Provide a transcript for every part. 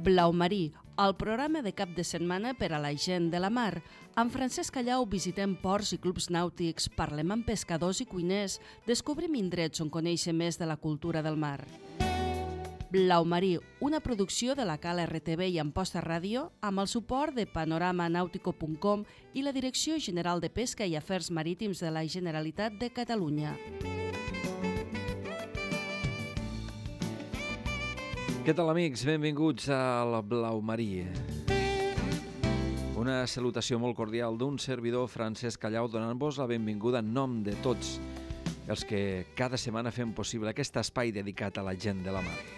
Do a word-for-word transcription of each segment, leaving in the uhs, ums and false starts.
Blau Marí, el programa de cap de setmana per a la gent de la mar. Amb Francesc Callau visitem ports i clubs nàutics, parlem amb pescadors i cuiners, descobrim indrets on conèixer més de la cultura del mar. Blau Marí, una producció de la Cala R T V i Amposta Ràdio amb el suport de panorama nautico punt com i la Direcció General de Pesca i Afers Marítims de la Generalitat de Catalunya. Què tal, amics? Benvinguts al Blau Marí. Una salutació molt cordial d'un servidor, Francesc Callau, donant-vos la benvinguda en nom de tots els que cada setmana fem possible aquest espai dedicat a la gent de la mar.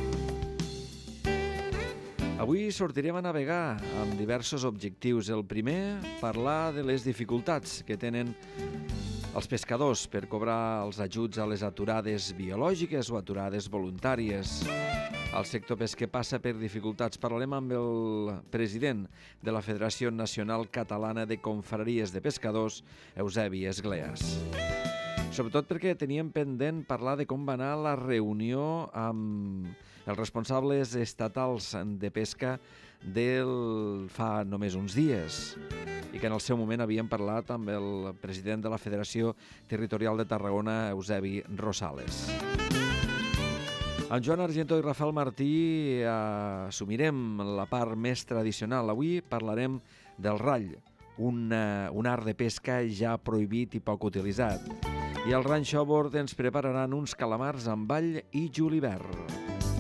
Avui sortirem a navegar amb diversos objectius. El primer, parlar de les dificultats que tenen els pescadors per cobrar els ajuts a les aturades biològiques o aturades voluntàries. El sector pesquer passa per dificultats. Parlarem amb el president de la Federació Nacional Catalana de Confraries de Pescadors, Eusebi Esgleas. Sobretot perquè teníem pendent parlar de com va anar la reunió amb els responsables estatals de pesca del fa només uns dies i que en el seu moment havíem parlat amb el president de la Federació Territorial de Tarragona, Eusebi Rosales. Amb Joan Argentó i Rafael Martí assumirem la part més tradicional. Avui parlarem del rall, un, un art de pesca ja prohibit i poc utilitzat. I al Ranxo Bord ens prepararan uns calamars amb all i julivert.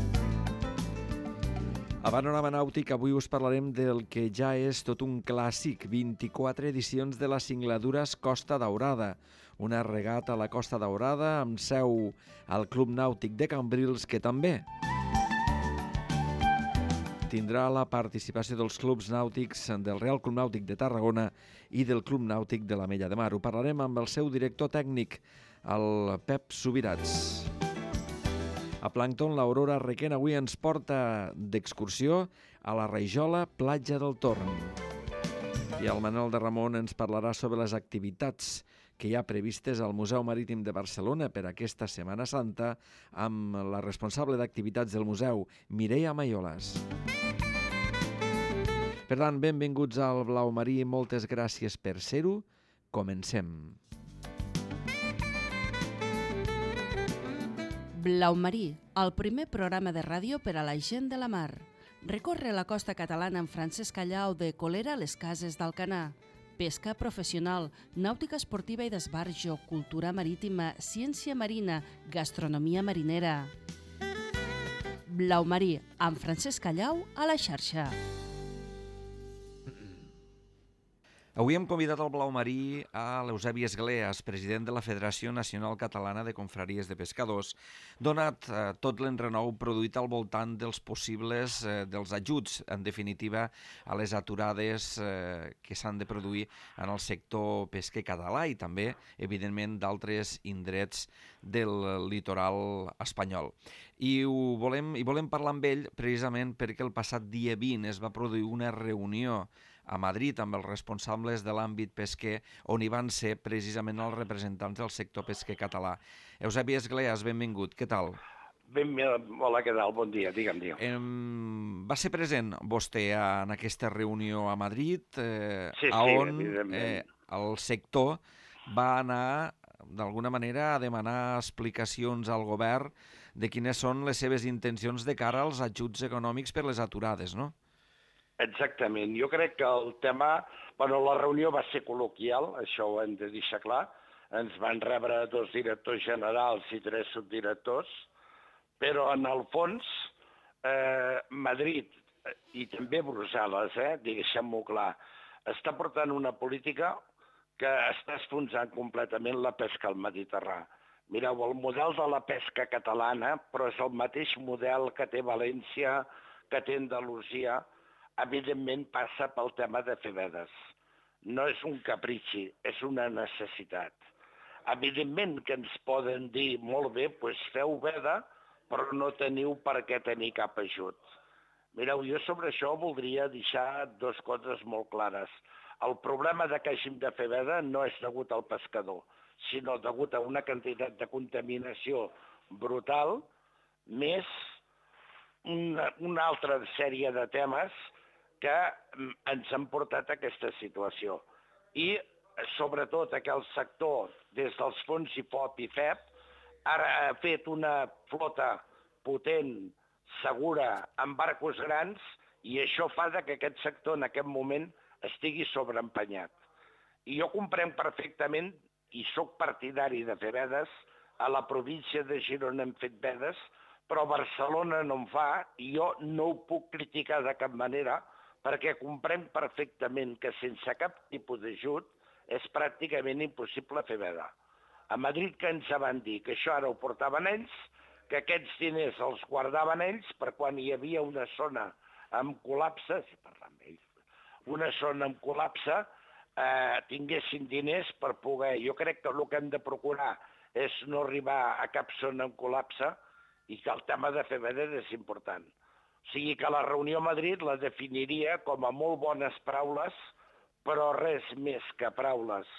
A Panorama Nàutic avui us parlarem del que ja és tot un clàssic, vint-i-quatre edicions de la Singladures Costa Daurada, una regata a la Costa Daurada amb seu al Club Nàutic de Cambrils, que també tindrà la participació dels clubs nàutics del Real Club Nàutic de Tarragona i del Club Nàutic de l'Ametlla de Mar. Ho parlarem amb el seu director tècnic, el Pep Subirats. A Plàncton, l'Aurora Requena avui ens porta d'excursió a la Rajola, platja del Torn. I el Manel de Ramon ens parlarà sobre les activitats que hi ha previstes al Museu Marítim de Barcelona per aquesta Setmana Santa amb la responsable d'activitats del museu, Mireia Maiolas. Per tant, benvinguts al Blau Marí, moltes gràcies per ser-ho. Comencem. Blau Marí, el primer programa de ràdio per a la gent de la mar. Recorre la costa catalana amb Francesc Callau de Colera a les Cases d'Alcanar. Pesca professional, nàutica esportiva i d'esbarjo, cultura marítima, ciència marina, gastronomia marinera. Blau Marí, amb Francesc Callau a la xarxa. Avui hem convidat al Blau Marí a l'Eusebi Esgleas, president de la Federació Nacional Catalana de Confraries de Pescadors, donat eh, tot l'enrenou produït al voltant dels possibles, eh, dels ajuts, en definitiva, a les aturades eh, que s'han de produir en el sector pesquer català i també, evidentment, d'altres indrets del litoral espanyol. I ho volem, i volem parlar amb ell precisament perquè el passat dia vint es va produir una reunió a Madrid amb els responsables de l'àmbit pesquer, on hi van ser precisament els representants del sector pesquer català. Eusebi Esgleas, benvingut, què tal? Ben, hola, què tal? Bon dia, digue'm, digue'm. Eh, va ser present vostè en aquesta reunió a Madrid, eh, sí, a sí, on eh, el sector va anar d'alguna manera a demanar explicacions al govern de quines són les seves intencions de cara als ajuts econòmics per les aturades, no? Exactament. Jo crec que el tema... Bueno, la reunió va ser col·loquial, això ho hem de deixar clar. Ens van rebre dos directors generals i tres subdirectors, però en el fons, eh, Madrid i també Brussel·les, eh, deixem-ho clar, està portant una política que està esfonsant completament la pesca al Mediterrani. Mireu, el model de la pesca catalana, però és el mateix model que té València, que té Andalusia, evidentment passa pel tema de fer vedes. No és un capritxi, és una necessitat. Evidentment que ens poden dir, molt bé, doncs feu veda, però no teniu per què tenir cap ajut. Mireu, jo sobre això voldria deixar dues coses molt clares. El problema de que hàgim de fer veda no és degut al pescador, sinó degut a una quantitat de contaminació brutal, més una, una altra sèrie de temes que ens han portat a aquesta situació. I sobretot aquell sector, des dels fons I F O P i F E P, ara ha fet una flota potent, segura, amb barcos grans, i això fa que aquest sector en aquest moment estigui sobreempenyat. I jo comprenc perfectament, i sóc partidari de fer vedes, a la província de Girona hem fet vedes, però Barcelona no en fa, i jo no ho puc criticar de cap manera, perquè comprenc perfectament que sense cap tipus d'ajut és pràcticament impossible fer veda. A Madrid que ens van dir que això ara ho portaven ells, que aquests diners els guardaven ells per quan hi havia una zona amb col·lapse, si parlar amb ells, una zona amb col·lapse, eh, tinguessin diners per poder... Jo crec que el que hem de procurar és no arribar a cap zona amb col·lapse i que el tema de fer vedes és important. O sigui que la reunió a Madrid la definiria com a molt bones paraules, però res més que paraules,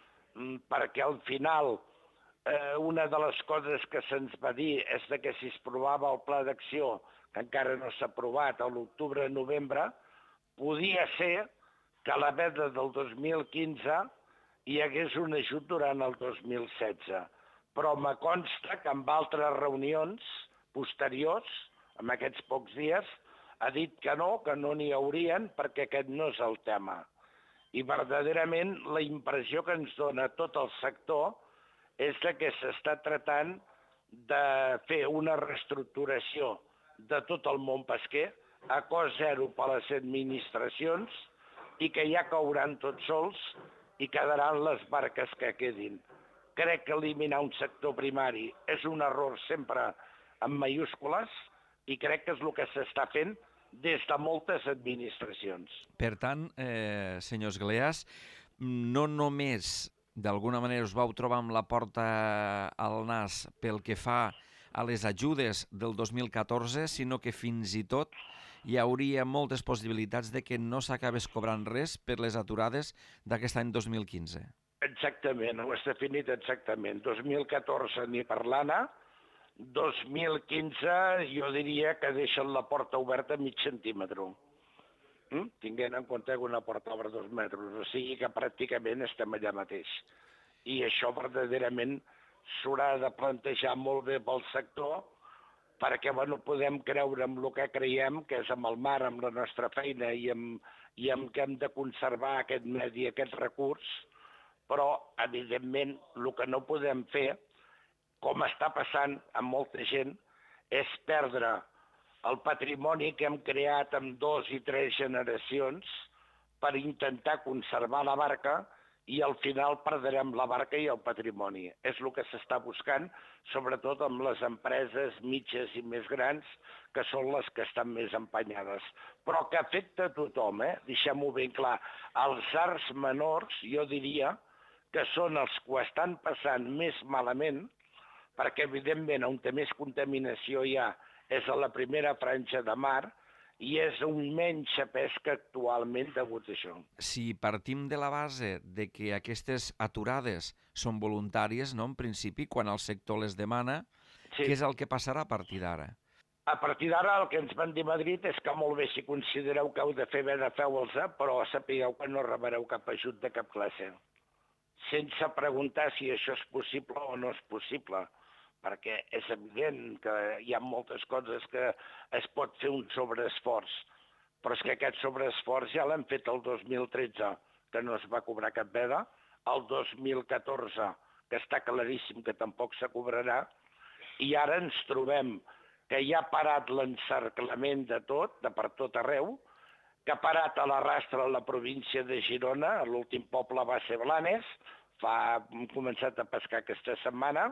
perquè al final eh, una de les coses que se'ns va dir és de que si es provava el pla d'acció, que encara no s'ha aprovat, a l'octubre-novembre, podia ser que a la veda del dos mil quinze hi hagués un ajut durant el dos mil setze. Però me consta que en altres reunions posteriors, en aquests pocs dies, ha dit que no, que no n'hi haurien perquè aquest no és el tema. I verdaderament la impressió que ens dona tot el sector és que s'està tractant de fer una reestructuració de tot el món pesquer a cost zero per a les administracions i que ja cauran tots sols i quedaran les barques que quedin. Crec que eliminar un sector primari és un error sempre en mayúscules i crec que és el que s'està fent des de moltes administracions. Per tant, eh, senyor Esgleas, no només d'alguna manera us vau trobar amb la porta al nas pel que fa a les ajudes del dos mil catorze, sinó que fins i tot hi hauria moltes possibilitats de que no s'acabés cobrant res per les aturades d'aquest any dos mil quinze. Exactament, ho has definit exactament. dos mil catorze ni parlant, dos mil quinze jo diria que deixen la porta oberta mig centímetre. Mm? Tinguent en compte que una porta obre dos metres, o sigui que pràcticament estem allà mateix. I això verdaderament s'haurà de plantejar molt bé pel sector perquè bueno, podem creure en el que creiem, que és amb el mar, amb la nostra feina i amb, i amb que hem de conservar aquest medi, aquest recurs, però evidentment el que no podem fer, com està passant amb molta gent, és perdre el patrimoni que hem creat en dos i tres generacions per intentar conservar la barca i al final perdrem la barca i el patrimoni. És el que s'està buscant, sobretot amb les empreses mitges i més grans, que són les que estan més empenyades. Però que afecta a tothom, eh? Deixem-ho ben clar. Els arts menors, jo diria, que són els que ho estan passant més malament, perquè evidentment on té més contaminació hi ha és a la primera franja de mar i és un menys pesca actualment degut a això. Si partim de la base de que aquestes aturades són voluntàries, no, en principi, quan el sector les demana, sí. Què és el que passarà a partir d'ara? A partir d'ara el que ens van dir a Madrid és que molt bé si considereu que heu de fer bé de feu-los-a, però sapigueu que no rebreu cap ajut de cap classe. Sense preguntar si això és possible o no és possible, perquè és evident que hi ha moltes coses que es pot fer un sobreesforç, però és que aquest sobreesforç ja l'hem fet el dos mil tretze, que no es va cobrar cap veda, el dos mil catorze, que està claríssim que tampoc se cobrarà, i ara ens trobem que ja ha parat l'encerclament de tot, de per tot arreu, que ha parat a la rastra a la província de Girona, l'últim poble va ser Blanes, fa, hem començat a pescar aquesta setmana,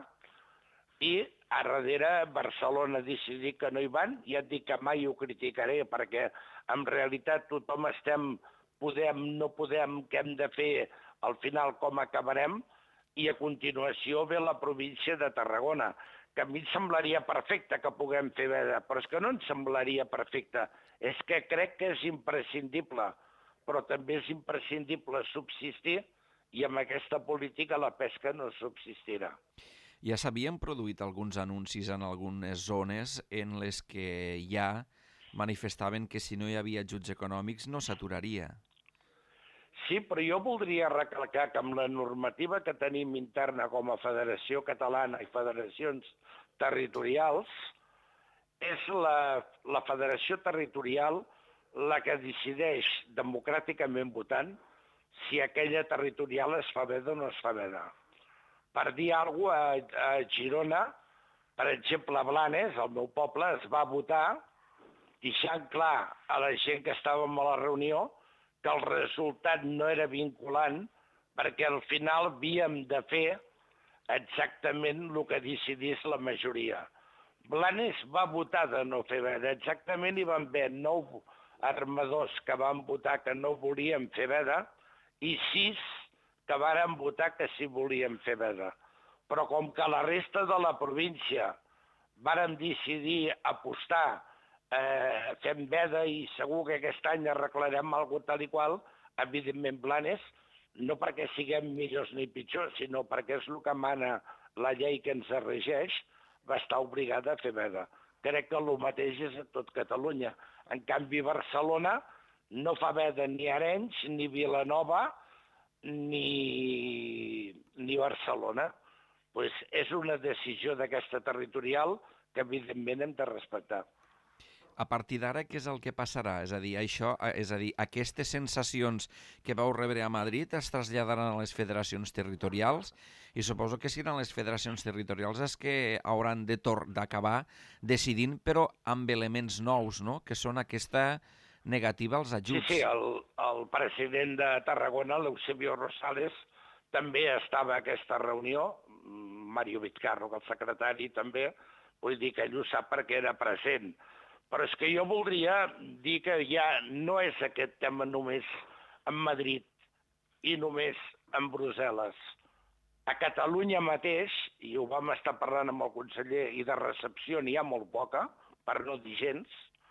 i a darrere Barcelona ha decidit que no hi van, i et dic que mai ho criticaré, perquè en realitat tothom estem, podem, no podem, què hem de fer, al final com acabarem, i a continuació ve la província de Tarragona, que a mi em semblaria perfecte que puguem fer veda, però és que no ens semblaria perfecte, és que crec que és imprescindible, però també és imprescindible subsistir, i amb aquesta política la pesca no subsistirà. Ja s'havien produït alguns anuncis en algunes zones en les que hi ha manifestaven que si no hi havia ajuts econòmics no s'aturaria. Sí, però jo voldria recalcar que amb la normativa que tenim interna com a Federació Catalana i federacions territorials, és la, la Federació Territorial la que decideix democràticament votant si aquella territorial es fa veda o no es fa veda. Per dir alguna cosa, a, a Girona, per exemple, a Blanes, el meu poble, es va votar deixant clar a la gent que estàvem a la reunió que el resultat no era vinculant perquè al final havíem de fer exactament el que decidís la majoria. Blanes va votar de no fer veda, exactament hi van haver nou armadors que van votar que no volien fer veda i sis que varen votar que sí volien fer veda. Però com que la resta de la província varen decidir apostar Eh, fem veda i segur que aquest any arreglarem alguna tal i qual, evidentment Blanes, no perquè siguem millors ni pitjors, sinó perquè és el que mana la llei que ens regeix, va estar obligada a fer veda. Crec que el mateix és a tot Catalunya. En canvi, Barcelona no fa veda ni Arenys, ni Vilanova, ni, ni Barcelona. Pues és una decisió d'aquesta territorial que evidentment hem de respectar. A partir d'ara, què és el que passarà? És a dir, això, és a dir, aquestes sensacions que vau rebre a Madrid es traslladaran a les federacions territorials i suposo que seran les federacions territorials les que hauran de d'acabar decidint, però amb elements nous, no?, que són aquesta negativa als ajuts. Sí, sí, el, el president de Tarragona, l'Eusebio Rosales, també estava a aquesta reunió, Mario Vizcarro, que el secretari també, vull dir que ell ho sap perquè era present. Però és que jo voldria dir que ja no és aquest tema només en Madrid i només en Brussel·les. A Catalunya mateix, i ho vam estar parlant amb el conseller, i de recepció n'hi ha molt poca, per no dir gens,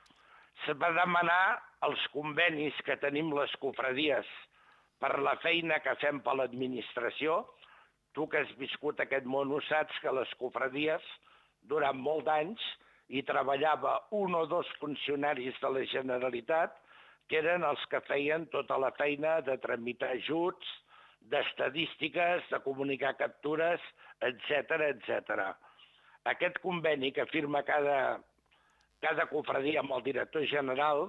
se va demanar els convenis que tenim les cofradies per la feina que fem per l'administració. Tu que has viscut aquest món ho saps que les cofradies, durant molts anys, hi treballava un o dos funcionaris de la Generalitat que eren els que feien tota la feina de tramitar ajuts, d'estadístiques, de comunicar captures, etcètera, etcètera. Aquest conveni que firma cada, cada cofradia amb el director general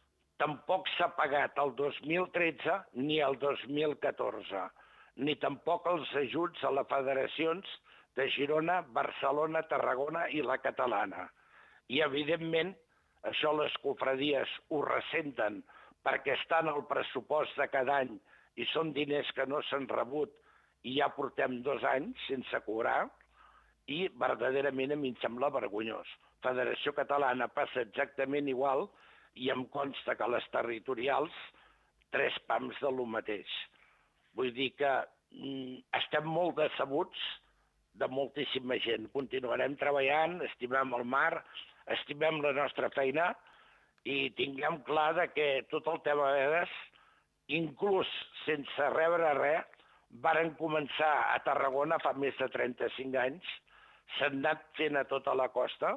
tampoc s'ha pagat el dos mil tretze ni el dos mil catorze, ni tampoc els ajuts a les federacions de Girona, Barcelona, Tarragona i la catalana. I, evidentment, això les cofradies ho ressenten perquè estan al pressupost de cada any i són diners que no s'han rebut i ja portem dos anys sense cobrar i, verdaderament, a mi em sembla vergonyós. Federació Catalana passa exactament igual i em consta que les territorials, tres pams de lo mateix. Vull dir que mm, estem molt decebuts de moltíssima gent. Continuarem treballant, estimem el mar, estimem la nostra feina i tinguem clar que tot el tema de vedes, inclús sense rebre res, varen començar a Tarragona fa més de trenta-cinc anys, s'han anat fent a tota la costa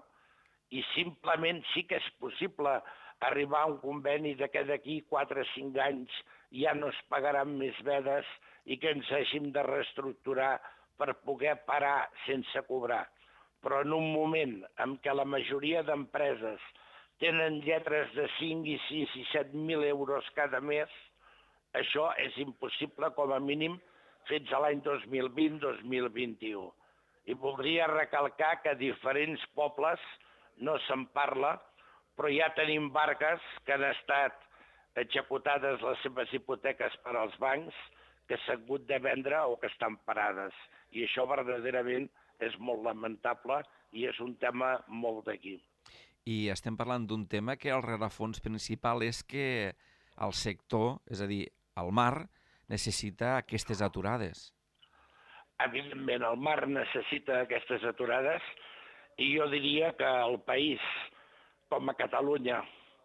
i simplement sí que és possible arribar a un conveni de que d'aquí quatre o cinc anys ja no es pagaran més vedes i que ens hàgim de reestructurar per poder parar sense cobrar. Però en un moment en què la majoria d'empreses tenen lletres de cinc i sis i set mil euros cada mes, això és impossible com a mínim fins a l'any dos mil vint dos mil vint-i-u. I voldria recalcar que a diferents pobles no se'n parla, però ja tenim barques que han estat executades les seves hipoteques per als bancs, que s'han hagut de vendre o que estan parades. I això verdaderament és molt lamentable i és un tema molt d'aquí. I estem parlant d'un tema que el rerefons principal és que el sector, és a dir, el mar, necessita aquestes aturades. Evidentment, el mar necessita aquestes aturades i jo diria que el país, com a Catalunya,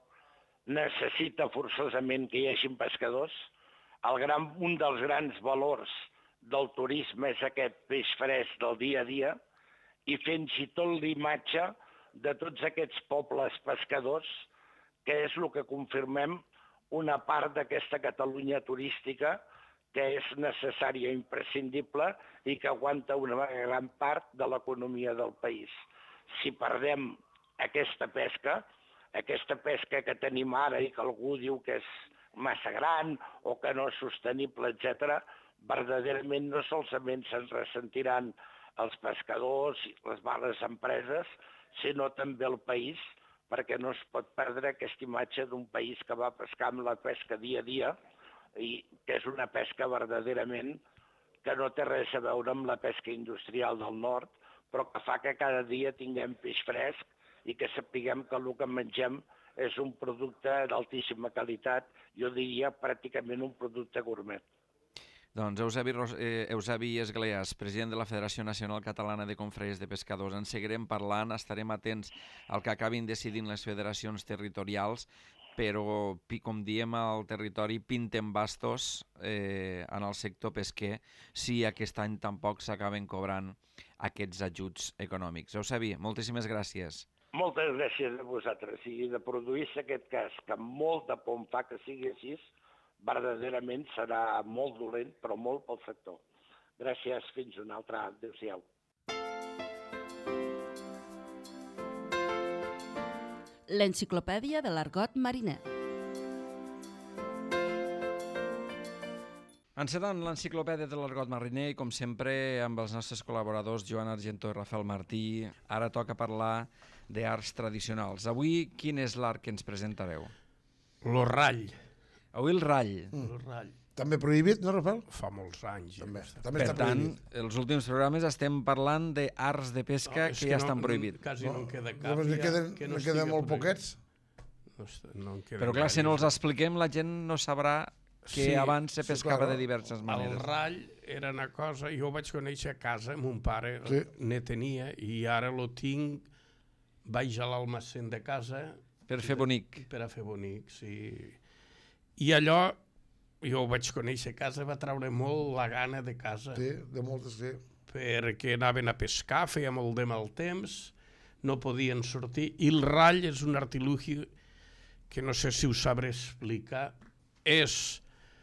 necessita forçosament que hi hagi pescadors. El gran, un dels grans valors del turisme és aquest peix fresc del dia a dia i fins i tot l'imatge de tots aquests pobles pescadors que és el que confirmem una part d'aquesta Catalunya turística que és necessària i imprescindible i que aguanta una gran part de l'economia del país. Si perdem aquesta pesca, aquesta pesca que tenim ara i que algú diu que és massa gran o que no és sostenible, etcètera, verdaderament no solament se'n ressentiran els pescadors i les males empreses, sinó també el país, perquè no es pot perdre aquesta imatge d'un país que va pescar amb la pesca dia a dia i que és una pesca verdaderament que no té res a veure amb la pesca industrial del nord, però que fa que cada dia tinguem peix fresc i que sapiguem que el que mengem és un producte d'altíssima qualitat, jo diria pràcticament un producte gourmet. Doncs Eusebi, Ros eh, Eusebi Esgleas, president de la Federació Nacional Catalana de Confraries de Pescadors. En seguirem parlant, estarem atents al que acabin decidint les federacions territorials, però, com diem al territori, pintem bastos eh, en el sector pesquer si aquest any tampoc s'acaben cobrant aquests ajuts econòmics. Eusebi, moltíssimes gràcies. Moltes gràcies a vosaltres. I de produir-se aquest cas, que molt de por em fa que sigui així, verdaderament serà molt dolent, però molt pel sector. Gràcies, fins una altra. Adéu-siau. L'enciclopèdia de l'argot mariner. Encetant l'enciclopèdia de l'argot mariner i, com sempre, amb els nostres col·laboradors Joan Argentó i Rafael Martí, ara toca parlar d'arts tradicionals. Avui, quin és l'art que ens presentareu? Lo rall. Avui el rall. Mm. Lo rall. També prohibit, no, Rafael? Fa molts anys. També, Ja també Per està tant, prohibit. els últims programes estem parlant d'arts de pesca No, és que ja no- estan prohibits. Quasi no, No, en queda no, cap. però ne ja, queden, que ne no queden estiga molt prohibit. poquets. No, est- no en queden Però clar, si no els gaires. expliquem, la gent no sabrà que Sí, abans se sí, pescava clar. de diverses El maneres. rall era una cosa... Jo ho vaig conèixer a casa, mon pare Sí. ne tenia, i ara lo tinc, vaig a l'almacén de casa... Per fer bonic. Per a fer bonic, sí. I allò, jo ho vaig conèixer a casa, va treure molt la gana de casa. Sí, de moltes, sí. Perquè anaven a pescar, feia molt de mal temps, no podien sortir, i el rall és un artilugi que no sé si ho sabré explicar, és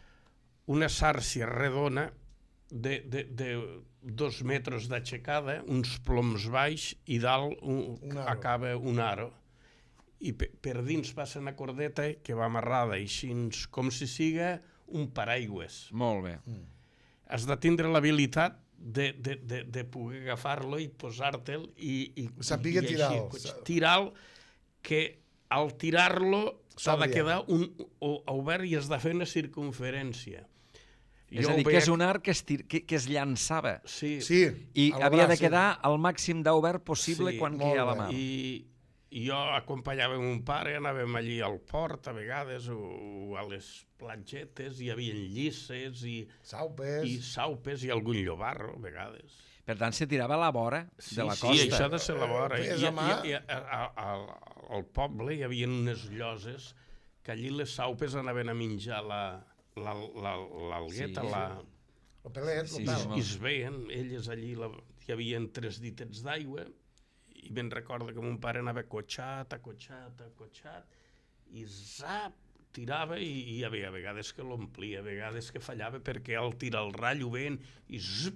una sàrcia redona de, de, de dos metres d'aixecada, uns ploms baix, i dalt un, Un aro. acaba un aro. I per, per dins passa una cordeta que va amarrada així, com si siga un paraigües. Molt bé. Has de tindre l'habilitat de, de, de, de poder agafar-lo i posar-te'l i, i, Sapiga i així, tirar-lo. pues, tirar-lo, que al tirar-lo s'ha de S'obria. quedar un, o, obert i has de fer una circunferència. És Jo a dir, ho que veig- és un art que es, tir... que, que es llançava Sí, Sí, i a la havia de braça. quedar al màxim d'obert possible Sí, quan molt queia a la bé. mà. I, i jo acompanyava mon pare, anàvem allí al port a vegades, o, o a les platgetes, hi havia llisses i, Saupes. i saupes i algun llobarro, a vegades. Per tant, se tirava a la vora Sí, de la sí, costa. això ha de ser la vora. Eh, I, és i, a mà? i, a, a, a, al poble hi havia unes lloses que allí les saupes anaven a menjar la, la, la, l'algueta, Sí, la, El pelet, Sí, el sí, pèl. molt. i es veien, elles allí la, hi havia tres ditets d'aigua, i ben recordo que mon pare anava acotxat, acotxat, acotxat, i zap, tirava i, i hi havia vegades que l'omplia, a vegades que fallava perquè al tirar el rall ho veien i zip,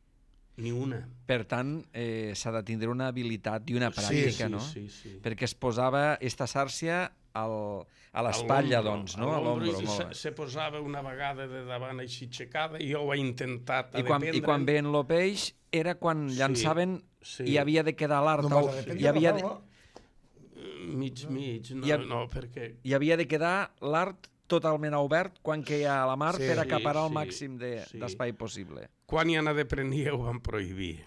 ni una. Per tant, eh, s'ha de tindre una habilitat i una pràctica, sí, no? Sí, sí. Perquè es posava esta sàrcia al, a l'espatlla, doncs, no? A l'ombro. I molt se, bé. se posava una vegada de davant així aixecada i jo ho he intentat I quan, I quan veien el peix era quan Sí, llançaven sí. i havia de quedar l'art. No au- vas arrepentir, hi, havia de, Rafael, mig, mig, no, Hi ha- no, perquè... hi havia de quedar l'art totalment obert quan queia a la mar Sí. per acaparar el Sí, màxim de- sí. d'espai possible. Quan hi anava de prenia ho van prohibir.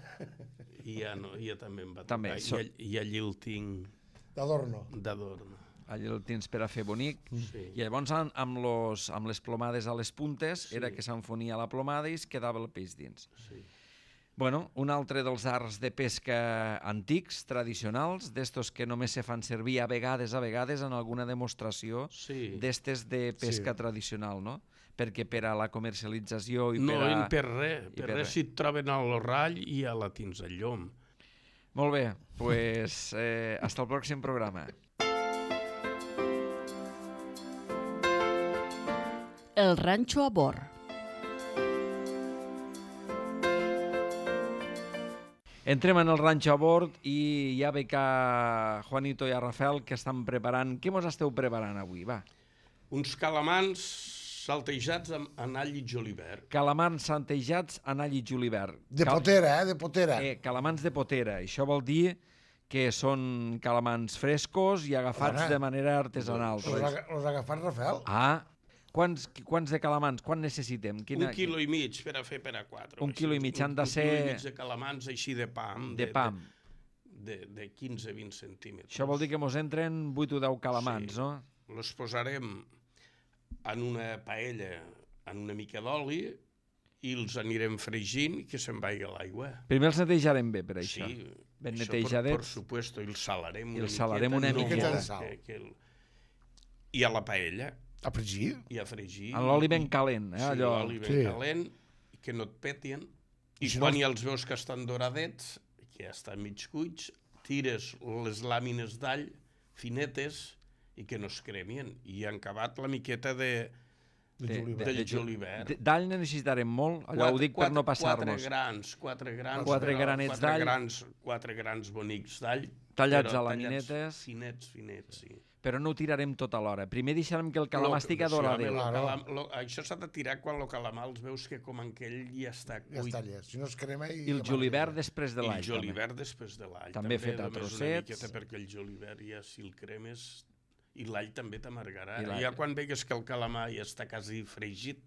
I ja, no, ja també em va tocar. També, I, so- all- I allí el tinc D'adorno. d'adorno. Allí el tens per a fer bonic. Sí. I llavors amb, amb, los, amb les plomades a les puntes Sí. era que s'enfonia la plomada i es quedava el peix dins. Sí. Bueno, un altre dels arts de pesca antics, tradicionals, d'estos que només se fan servir a vegades, a vegades, en alguna demostració Sí. d'estes de pesca tradicional, no? Perquè per a la comercialització i No, per a... per res. i Per per res res. si et troben al rall i a la tins al llom. Molt bé, doncs pues, eh, hasta el pròxim programa. El ranxo a bord. Entrem en el ranxo a bord i ja veig a Juanito i a Rafael que estan preparant. Què mos esteu preparant avui? Va. Uns calamans saltejats amb all i julivert. Calamars santejats en all i julivert. De Cal- potera, eh? De potera. Eh, calamans de potera. Això vol dir que són calamans frescos i agafats Home. de manera artesanal. Los ha, los ha agafat Rafael. Ah, quants, quants de calamans? Quan necessitem? Un quilo i mig per a fer per a quatre. Un quilo i mig, han de Un ser- quilo i mig de calamans així de pam. De pam. De, de quinze a vint centímetres. Això vol dir que mos entren vuit o deu calamans, Sí. no? Los posarem en una paella en una mica d'oli i els anirem fregint i que se'n vagi l'aigua. Primer els netejarem bé, per això. Sí, Ben això netejadets. Per, per supuesto, i els salarem I una els salarem una no miqueta. molt, de sal. que- que el- I a la paella, A fregir. i a fregir. En l'oli i- ben calent, eh? Sí, Allò... l'oli ben Sí. calent, i que no et petien. I, I si quan no- ja els veus que estan doradets, que ja estan mig cuits, tires les làmines d'all finetes i que no es cremien. I han acabat la miqueta de... De de- julivert. del ju- julivert. de- D'all ne necessitarem molt, allò ho dic per no passar-nos. Quatre grans, quatre grans. Quatre però granets quatre d'all. Grans, quatre grans bonics d'all. Tallats però a laminetes. Finets, finets, sí. Però no ho tirarem tot alhora. Primer deixarem que el calamar Lo- estigui sí, home, doradet. lo Claro. calam- lo- Això s'ha de tirar quan el calamar els veus que com en aquell ja està Ja cuit. està allà. Si no es crema... I, I el julivert després de I l'all. el julivert després de l'all. També fet a només trossets. Una miqueta perquè el julivert ja si el cremes i l'all també t'amargarà. I l'all. Ja quan vegues que el calamar ja està quasi fregit,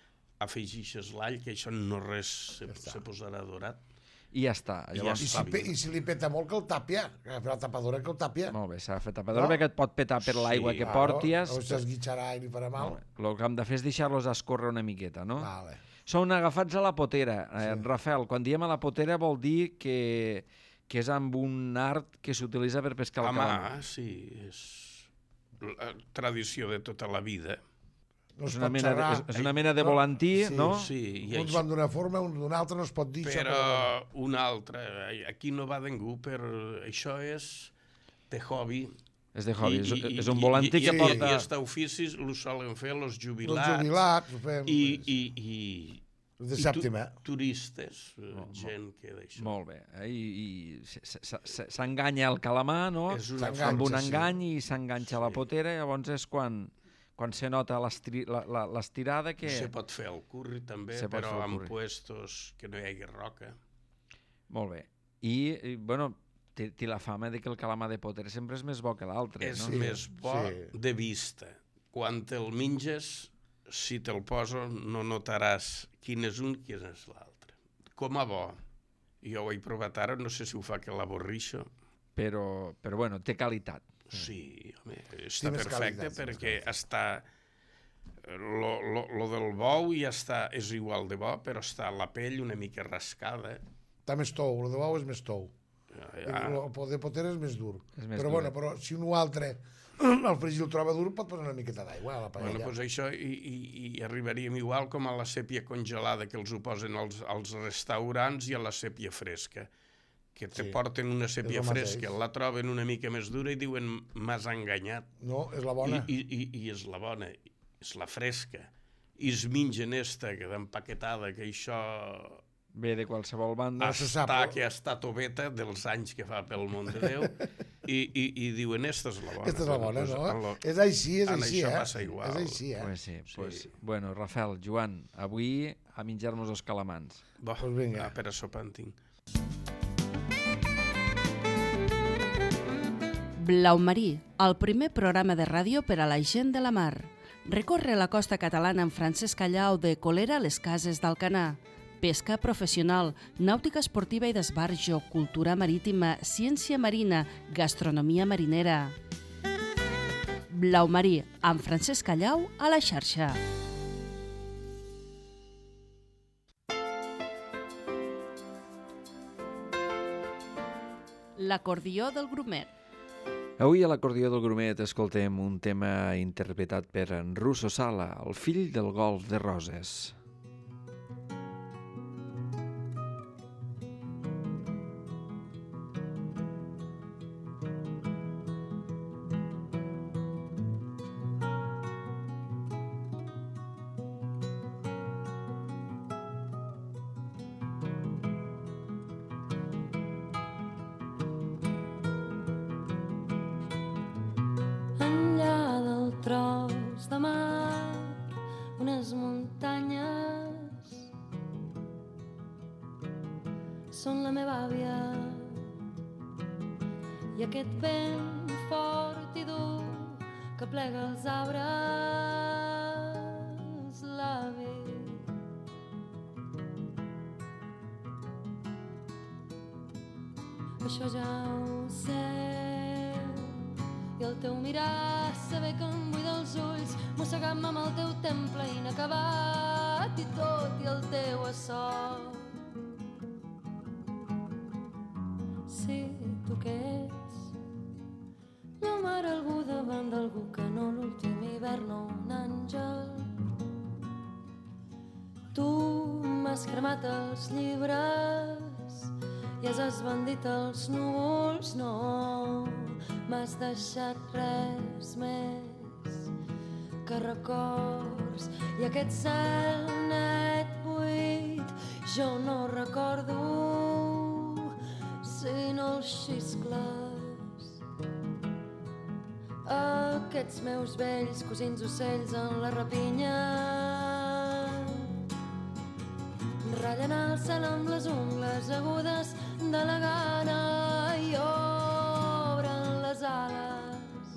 afegixes l'all, que això no res se, Ja està. se posarà dorat. I ja està. I Llavors, I ja si, pe, I si li peta molt, que el tapia. Que agafi la tapadora que el tapia. Molt bé, s'ha de fer tapadora No? perquè et pot petar per l'aigua Sí. que Claro, porties. O s'esguitxarà i li farà mal. Molt bé. El que hem de fer és deixar-los escórrer una miqueta, no? Vale. Són agafats a la potera. Eh, Sí. Rafael, quan diem a la potera vol dir que, que és amb un art que s'utilitza per pescar el A calamar. mà, sí, és la tradició de tota la vida. No es És una, pot mena de, xerrar. és, és una mena de volantí, Sí, no? Sí, i Uns això, van d'una forma, uns d'una altra, no es pot dir això. però un altre, aquí no va ningú, per això és de hobby. És de hobby, I- és, i- és un i- volantí i, que i, porta... I els oficis ho solen fer els Els jubilats. jubilats, ho fem. I, i, i, Els de i sèptima. tu, turistes, eh, gent que d'això. Molt bé. Eh? I, i s- s- s- s'enganya el calamar, no? És una S'enganxa, Amb un sí. engany i s'enganxa a la Sí. potera, llavors és quan, quan se nota l'estri- la- la- l'estirada que... Se pot fer el curri també, Se pot fer però el en curri. puestos que no hi hagi roca. Molt bé. I, i bueno, té, té la fama de que el calamar de potera sempre és més bo que l'altre, És no? Sí, més bo sí. de vista. Quan te'l menges, si te'l poso, no notaràs quin és un i quin és l'altre. Com a bo. Jo ho he provat ara, no sé si ho fa que l'avorrixo. Però, però bueno, té qualitat. Sí, home, està més perfecte qualitat, té més perquè està... Lo, lo, lo del bou ja està, és igual de bo, però està la pell una mica rascada. Està més tou, el de bou és més tou. Ja, El de potera és més dur. És més però dur. bueno, però si un altre el fregir el troba dur, pot posar una miqueta d'aigua a la paella. Bueno, doncs això i, i, i arribaríem igual com a la sèpia congelada que els ho posen als, als restaurants i a la sèpia fresca, que te Sí, porten una sèpia és el mateix. fresca, la troben una mica més dura i diuen m'has enganyat. No, és la I, bona. i, i, I és la bona, és la fresca. I es mengen esta, que d'empaquetada, que això Ve de qualsevol banda. se sap, està, no? que està toveta dels anys que fa pel món de Déu, i, i, i diuen esta és la bona. Aquesta és la bona, Bueno, no? doncs, en lo- És així, és en així, això eh? passa igual. És així, eh? Pues sí, pues, Sí. bueno, Rafael, Joan, avui a menjar-nos els calamans. Bo, Doncs vinga. ah, per a sopar en tinc. Blau Marí, el primer programa de ràdio per a la gent de la mar. Recorre la costa catalana amb Francesc Callau de Colera a les Cases d'Alcanar. Pesca professional, nàutica esportiva i d'esbarjo, cultura marítima, ciència marina, gastronomia marinera. Blau Marí, amb Francesc Callau a la xarxa. L'acordió del grumet. Avui a l'acordió del Grumet escoltem un tema interpretat per en Russo Sala, el fill del Golf de Roses. són la meva àvia. I aquest vent fort i dur que plega els arbres, l'avi. Això ja ho sé, i el teu mirar saber que em buida els ulls, mossegant-me amb el teu temple inacabat i tot i el teu açò. Sí, tu què ets? La mare algú davant d'algú que no l'últim hivern o un àngel. Tu m'has cremat els llibres i has esbandit els núvols, no m'has deixat res més que records. I aquest cel net buit jo no recordo sinó els xiscles. Aquests meus vells cosins ocells en la rapinya ratllen el cel amb les ungles agudes de la gana i obren les ales.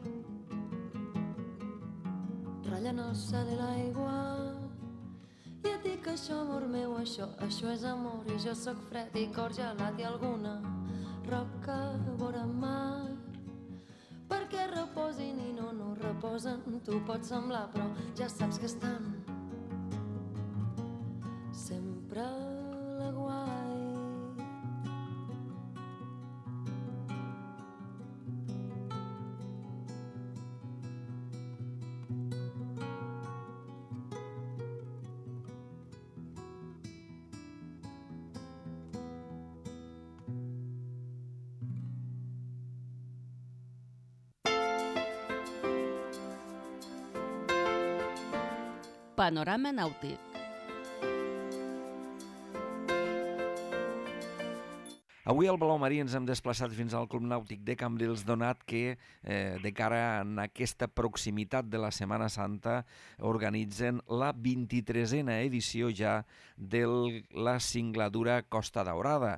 Ratllen el cel i l'aigua i et dic que això, amor meu, això, això és amor i jo sóc fred i cor gelat i alguna roca vora mar. Perquè reposin i no, no reposen, tu pots semblar, però ja saps que estan sempre a l'aguait. Panorama nàutic. Avui al Blau Marí ens hem desplaçat fins al Club Nàutic de Cambrils, donat que eh, de cara a aquesta proximitat de la Setmana Santa organitzen la vint-i-tresena edició ja de la Singladura Costa Daurada,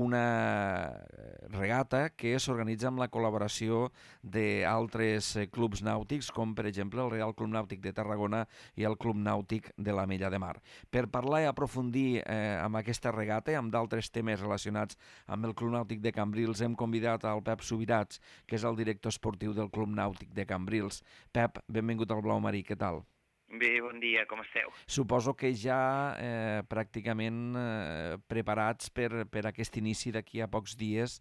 una regata que s'organitza amb la col·laboració d'altres clubs nàutics, com per exemple el Real Club Nàutic de Tarragona i el Club Nàutic de l'Ametlla de Mar. Per parlar i aprofundir eh, amb aquesta regata i amb d'altres temes relacionats amb el Club Nàutic de Cambrils hem convidat al Pep Subirats, que és el director esportiu del Club Nàutic de Cambrils. Pep, benvingut al Blau Marí, què tal? Bé, bon dia, com esteu? Suposo que ja eh, pràcticament eh, preparats per, per aquest inici d'aquí a pocs dies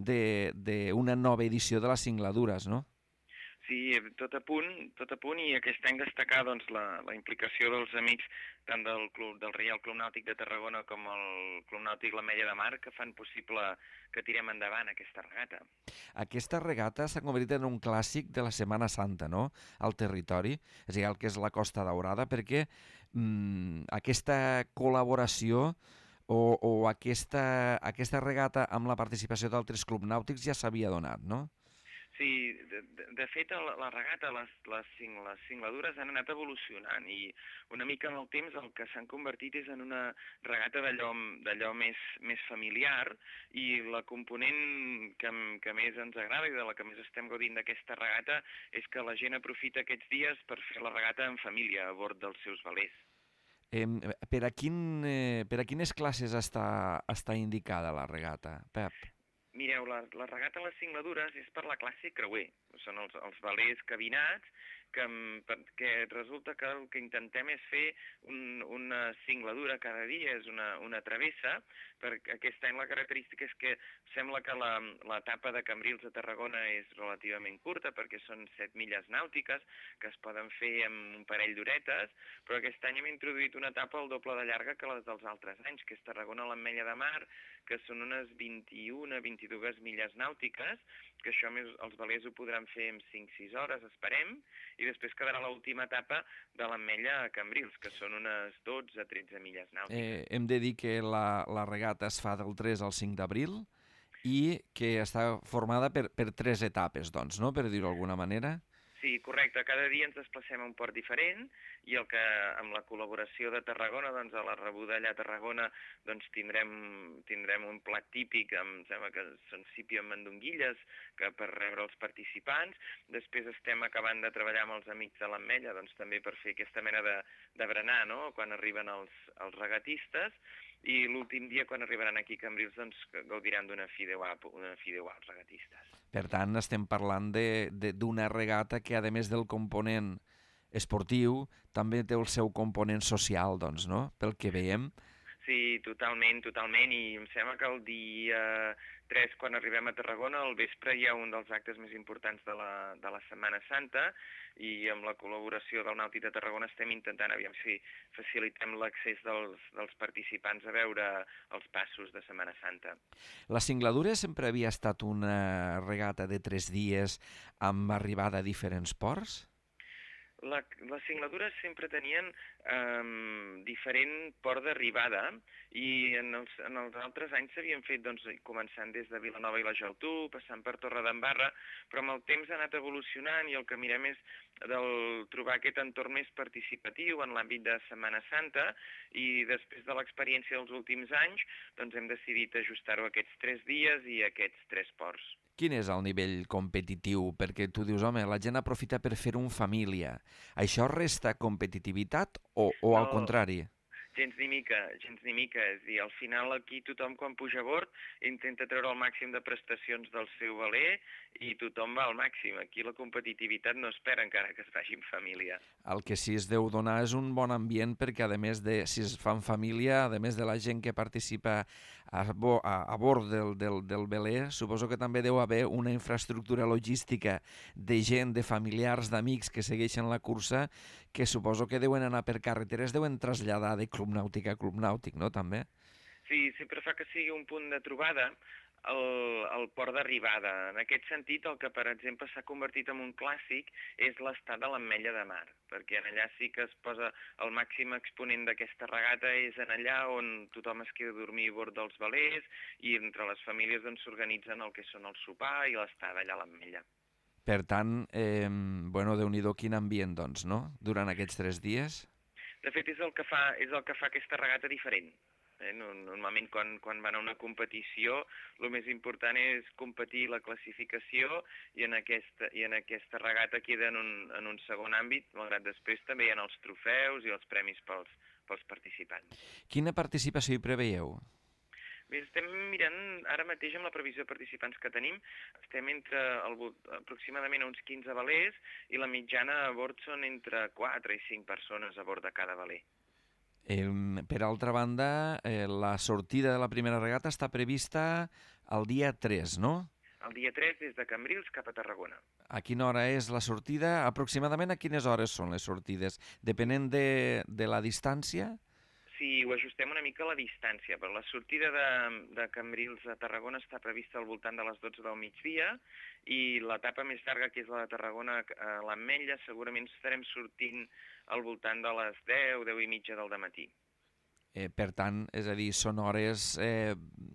d'una nova edició de les Singladures, no? Sí, tot a punt, tot a punt, i aquest any destacar doncs, la, la implicació dels amics tant del, club, del Real Club Nàutic de Tarragona com el Club Nàutic l'Ametlla de Mar, que fan possible que tirem endavant aquesta regata. Aquesta regata s'ha convertit en un clàssic de la Setmana Santa, no?, al territori, és a dir, el que és la Costa Daurada, perquè mm, aquesta col·laboració o, o aquesta, aquesta regata amb la participació d'altres clubs nàutics ja s'havia donat, no? Sí, de, de, de fet, la, la regata, les, les, cing, les cingladures han anat evolucionant i una mica amb el temps el que s'han convertit és en una regata d'allò més, més familiar, i la component que, que més ens agrada i de la que més estem gaudint d'aquesta regata és que la gent aprofita aquests dies per fer la regata en família a bord dels seus velers. Eh, per, a quin, eh, per a quines classes està, està indicada la regata, Pep? Mireu, la, la regata a les cingladures és per la classe creuer. Són els, els velers cabinats, que, que resulta que el que intentem és fer un, una cingladura cada dia, és una, una travessa. Per aquest any la característica és que sembla que l'etapa de Cambrils a Tarragona és relativament curta, perquè són set milles nàutiques, que es poden fer amb un parell d'horetes, però aquest any hem introduït una etapa al doble de llarga que les dels altres anys, que és Tarragona a l'Ametlla de Mar, que són unes vint-i-una vint-i-dues milles nàutiques, que això més els velers ho podran fer en cinc sis hores, esperem, i després quedarà l'última etapa de l'Ametlla a Cambrils, que són unes dotze tretze milles nàutiques. Eh, hem de dir que la, la regata es fa del tres al cinc d'abril i que està formada per, per tres etapes, doncs, no?, per dir-ho d'alguna manera. Sí, correcte. Cada dia ens desplacem a un port diferent i el que, amb la col·laboració de Tarragona, doncs a la rebuda allà a Tarragona, doncs tindrem, tindrem un plat típic, em sembla que són sípia amb mandonguilles, que per rebre els participants. Després estem acabant de treballar amb els amics de l'Ametlla, doncs també per fer aquesta mena de, de berenar, no?, quan arriben els, els regatistes. I l'últim dia, quan arribaran aquí a Cambrils, doncs gaudiran d'una fideuà, una fideuà als regatistes. Per tant, estem parlant d'una regata que, a més del component esportiu, també té el seu component social, doncs, no?, pel que veiem. Sí, totalment, totalment, i em sembla que el dia tres, quan arribem a Tarragona, al vespre hi ha un dels actes més importants de la, de la Setmana Santa, i amb la col·laboració del Nàutic de Tarragona estem intentant, aviam si facilitem l'accés dels, dels participants a veure els passos de Setmana Santa. La Singladura sempre havia estat una regata de tres dies amb arribada a diferents ports? La, les singladures sempre tenien eh, diferent port d'arribada i en els, en els altres anys s'havien fet, doncs, començant des de Vilanova i la Geltrú, passant per Torredembarra, però amb el temps ha anat evolucionant i el que mirem és del trobar aquest entorn més participatiu en l'àmbit de Setmana Santa, i després de l'experiència dels últims anys doncs hem decidit ajustar-ho a aquests tres dies i a aquests tres ports. Quin és el nivell competitiu? Perquè tu dius, home, la gent aprofita per fer un família. Això resta competitivitat o, o no, al contrari? Gens ni mica, gens ni mica. És a dir, al final aquí tothom quan puja a bord intenta treure el màxim de prestacions del seu veler i tothom va al màxim. Aquí la competitivitat no espera encara que es faci en família. El que sí es deu donar és un bon ambient perquè, a més de, si es fa en família, a més de la gent que participa a, bo, a, a bord del, del, del veler, suposo que també deu haver una infraestructura logística de gent, de familiars, d'amics que segueixen la cursa, que suposo que deuen anar per carreteres, deuen traslladar de club nàutic a club nàutic, no?, també? Sí, sempre fa que sigui un punt de trobada el, el port d'arribada. En aquest sentit, el que, per exemple, s'ha convertit en un clàssic és l'estat de l'Ametlla de Mar, perquè en allà sí que es posa el màxim exponent d'aquesta regata, és en allà on tothom es queda a dormir a bord dels velers i entre les famílies doncs s'organitzen el que són el sopar i l'estada allà a l'Ametlla. Per tant, eh, bueno, Déu-n'hi-do quin ambient, doncs, no?, durant aquests tres dies. De fet, és el que fa, és el que fa aquesta regata diferent. Eh? Normalment, quan, quan van a una competició, el més important és competir la classificació i en aquesta, i en aquesta regata queda en un, en un segon àmbit, malgrat després també hi ha els trofeus i els premis pels, pels participants. Quina participació hi preveieu? Bé, estem mirant ara mateix amb la previsió de participants que tenim, estem entre el, aproximadament uns quinze velers i la mitjana a bord són entre quatre i cinc persones a bord de cada veler. Eh, per altra banda, eh, la sortida de la primera regata està prevista el dia tres, no? El dia tres des de Cambrils cap a Tarragona. A quina hora és la sortida? Aproximadament a quines hores són les sortides? Depenent de, de la distància? Sí, ho ajustem una mica a la distància, però la sortida de, de Cambrils a Tarragona està prevista al voltant de les dotze del migdia i l'etapa més llarga, que és la de Tarragona a l'Ametlla, segurament estarem sortint al voltant de les deu, deu i mitja del dematí. Eh, per tant, és a dir, són hores eh,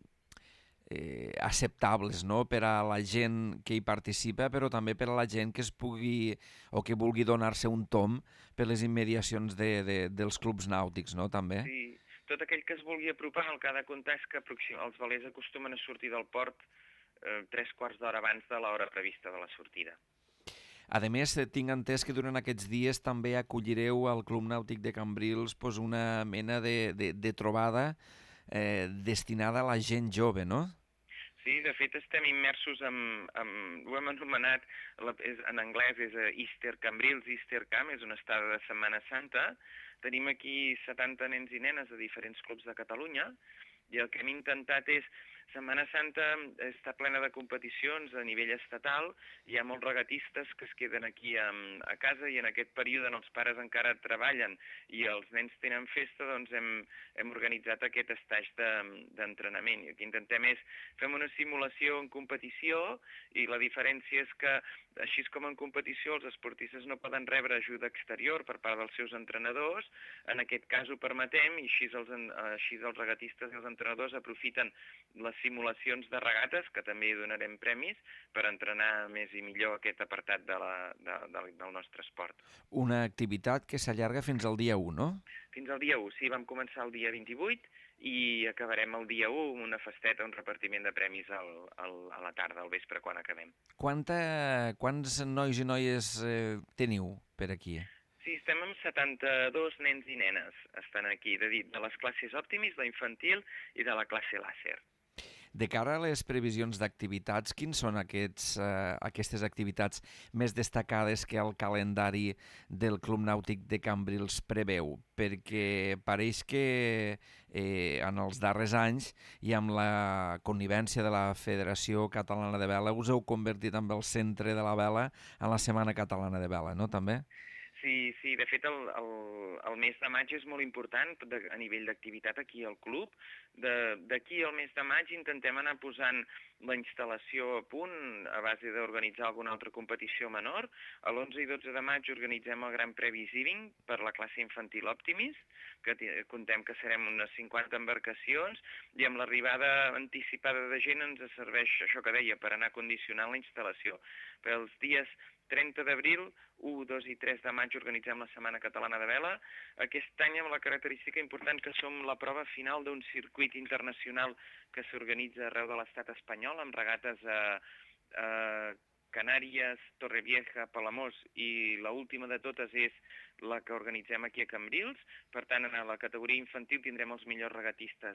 eh, acceptables, no?, per a la gent que hi participa, però també per a la gent que es pugui o que vulgui donar-se un tom per les immediacions de, de, dels clubs nàutics, no?, també? Sí, tot aquell que es vulgui apropar, el que ha de comptar és que els velers acostumen a sortir del port eh, tres quarts d'hora abans de l'hora prevista de la sortida. A més, tinc entès que durant aquests dies també acollireu al Club Nàutic de Cambrils pues, una mena de, de, de trobada eh, destinada a la gent jove, no? Sí, de fet estem immersos en, en ho hem anomenat, és, en anglès és Easter Cambrils, Easter Camp, és una estada de Setmana Santa. Tenim aquí setanta nens i nenes de diferents clubs de Catalunya i el que hem intentat és, Setmana Santa està plena de competicions a nivell estatal, hi ha molts regatistes que es queden aquí a, a casa i en aquest període els pares encara treballen i els nens tenen festa, doncs hem, hem organitzat aquest estatge d'entrenament. I el que intentem és, fem una simulació en competició i la diferència és que, així com en competició, els esportistes no poden rebre ajuda exterior per part dels seus entrenadors, en aquest cas ho permetem i així els, així els regatistes i els entrenadors aprofiten la simulacions de regates, que també hi donarem premis, per entrenar més i millor aquest apartat de la, de, de, del nostre esport. Una activitat que s'allarga fins al dia u, no? Fins al dia u, sí, vam començar el dia vint-i-vuit i acabarem el dia u amb una festeta, un repartiment de premis al, al, a la tarda, al vespre, quan acabem. Quanta, quants nois i noies eh, teniu per aquí? Sí, estem amb setanta-dos nens i nenes, estan aquí, de, de les classes Optimis, la infantil i de la classe Làser. De cara a les previsions d'activitats, quins són aquests, eh, aquestes activitats més destacades que el calendari del Club Nàutic de Cambrils preveu? Perquè pareix que eh, en els darrers anys i amb la connivència de la Federació Catalana de Vela us heu convertit en el centre de la vela en la Setmana Catalana de Vela, no, també? Sí, sí, de fet el, el, el mes de maig és molt important de, a nivell d'activitat aquí al club. D'aquí al mes de maig intentem anar posant la instal·lació a punt a base d'organitzar alguna altra competició menor. A l'onze i dotze de maig organitzem el Gran Premi Ziving per la classe infantil Optimis, que contem que serem unes cinquanta embarcacions, i amb l'arribada anticipada de gent ens serveix això que deia, per anar condicionant la instal·lació. Per als dies trenta d'abril, u, dos i tres de maig organitzem la Setmana Catalana de Vela. Aquest any amb la característica important que som la prova final d'un circuit internacional que s'organitza arreu de l'estat espanyol, amb regates a, a Canàries, Torrevieja, Palamós, i l'última de totes és la que organitzem aquí a Cambrils. Per tant, en la categoria infantil tindrem els millors regatistes,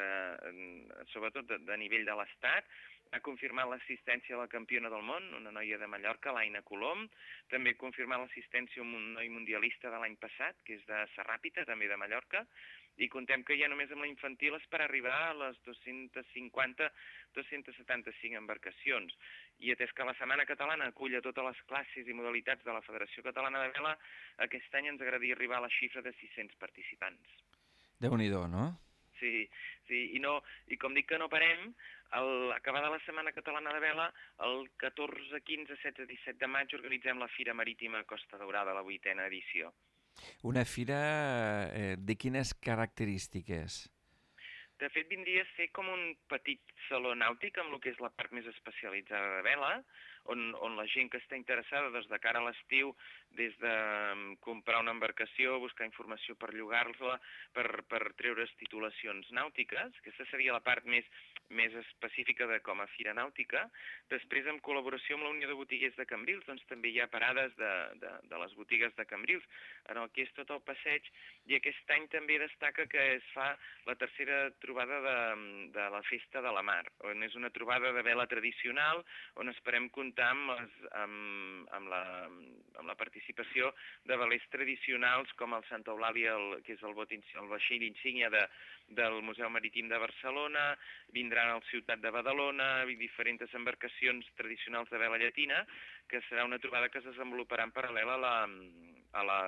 eh, sobretot de, de nivell de l'estat. Ha confirmat l'assistència a la campiona del món, una noia de Mallorca, l'Aina Colom. També ha confirmat l'assistència a un noi mundialista de l'any passat, que és de Serràpita, també de Mallorca. I contem que ja només amb la infantil és per arribar a les dos-centes cinquanta dos-centes setanta-cinc embarcacions. I atès que la Setmana Catalana acull a totes les classes i modalitats de la Federació Catalana de Vela, aquest any ens agradaria arribar a la xifra de sis-cents participants. Déu-n'hi-do, no? Sí, sí, i, no, i com dic que no parem, el, acabada la Setmana Catalana de Vela, el catorze, quinze, setze, disset de maig organitzem la Fira Marítima Costa Daurada, la vuitena edició. Una fira eh, de quines característiques? De fet, vindria a ser com un petit saló nàutic amb el que és la part més especialitzada de vela, on, on la gent que està interessada des de cara a l'estiu, des de comprar una embarcació, buscar informació per llogar-la, per, per treure's titulacions nàutiques. Aquesta seria la part més, més específica de com a fira nàutica. Després, en col·laboració amb la Unió de Botiguers de Cambrils, doncs també hi ha parades de, de, de les botigues de Cambrils, en el que és tot el passeig, i aquest any també destaca que es fa la tercera trobada de, de la Festa de la Mar, on és una trobada de vela tradicional, on esperem comptar amb, les, amb, amb, la, amb la participació de velers tradicionals com el Santa Eulàlia, el, que és el, bot, el vaixell insígnia de, del Museu Marítim de Barcelona, vindran al Ciutat de Badalona, diferents embarcacions tradicionals de vela llatina, que serà una trobada que es desenvoluparà en paral·lel a, la, a, la,